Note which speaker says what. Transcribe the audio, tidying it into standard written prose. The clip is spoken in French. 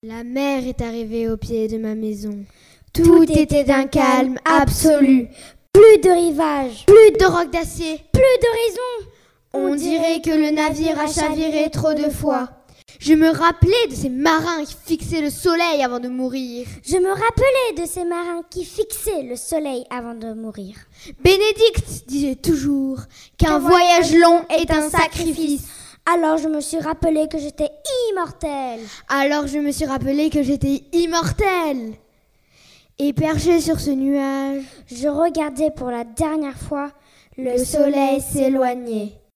Speaker 1: La mer est arrivée au pied de ma maison. Tout était d'un calme absolu.
Speaker 2: Plus de rivage,
Speaker 1: Plus de rocs d'acier.
Speaker 2: plus d'horizon.
Speaker 1: On dirait que le navire a chaviré trop de fois. Je me rappelais de ces marins qui fixaient le soleil avant de mourir.
Speaker 2: Je me rappelais de ces marins qui fixaient le soleil avant de mourir.
Speaker 1: Bénédicte disait toujours qu'un voyage long est un sacrifice.
Speaker 2: Alors je me suis rappelé que j'étais immortelle.
Speaker 1: Alors je me suis rappelé que j'étais immortelle. Et perché sur ce nuage,
Speaker 2: Je regardais pour la dernière fois
Speaker 1: le soleil s'éloignait.